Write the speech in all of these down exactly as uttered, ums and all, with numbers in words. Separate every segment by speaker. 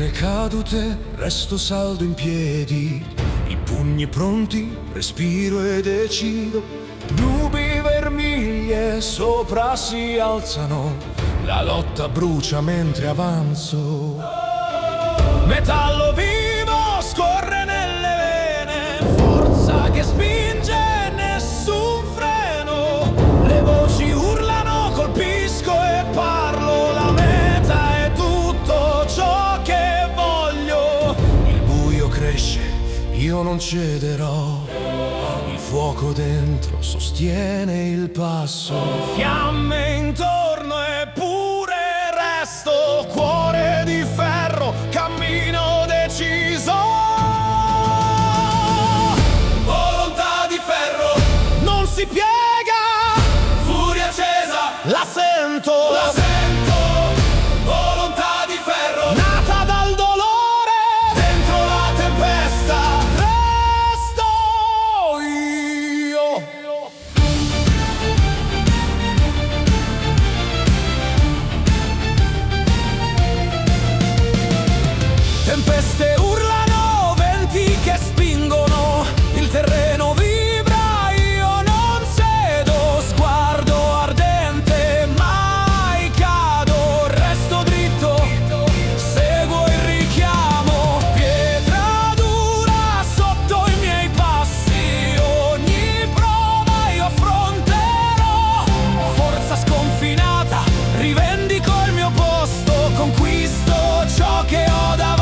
Speaker 1: paure cadute, resto saldo in piedi, i pugni pronti, respiro e decido. Nubi vermiglie sopra si alzano, la lotta brucia mentre avanzo. Metallo vivo scorre nelle vene, forza che spinge, nessun freno. Le voci urlano, colpisco e parlo, la meta è tutto ciò che voglio. Il buio cresce, io non cederò, il fuoco dentro sostiene il passo. Fiamme intorno eppure resto, cuore di ferro, cammino deciso. Volontà di ferro, non si piega, furia accesa, la sento, la sento. Volontà di ferro, nata dal dolore, dentro la tempesta, resto io. Tempeste urlano, venti che spingono, il terreno vibra, io non cedo, sguardo ardente, mai cado, resto dritto, seguo il richiamo, pietra dura sotto i miei passi, ogni prova io affronterò, forza sconfinata, rivendico il mio posto, conquisto ciò che ho davanti.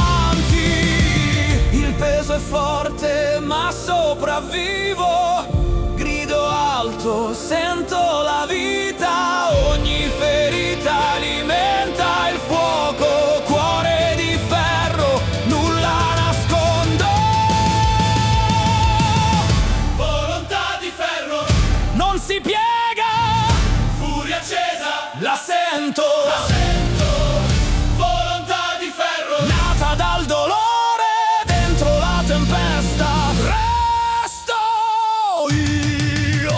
Speaker 1: Il peso è forte ma sopravvivo, grido alto, sento la vita, ogni ferita alimenta il fuoco, cuore di ferro, nulla nascondo. Volontà di ferro, non si piega, furia accesa, la sento, la sento. Volontà di ferro, nata dal dolore, dentro la tempesta, resto io.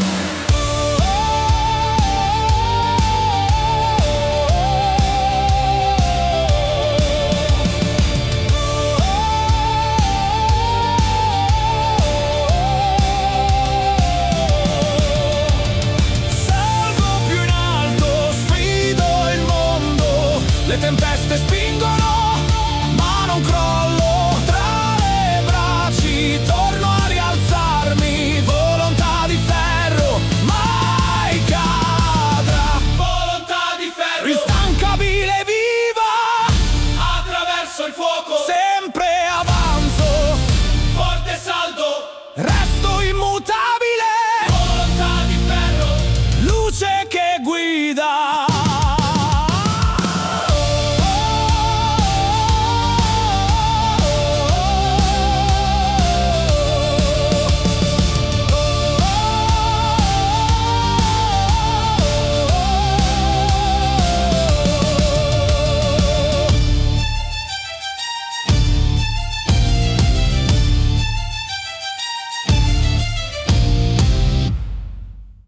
Speaker 1: Salgo più in alto, sfido il mondo, le tempeste spingono, ma non crollo, tra le braccia torno a rialzarmi, volontà di ferro, mai cadrà. Volontà di ferro, instancabile viva, attraverso il fuoco, sempre avanzo, forte e saldo, resto immutabile. Volontà di ferro, luce che guida.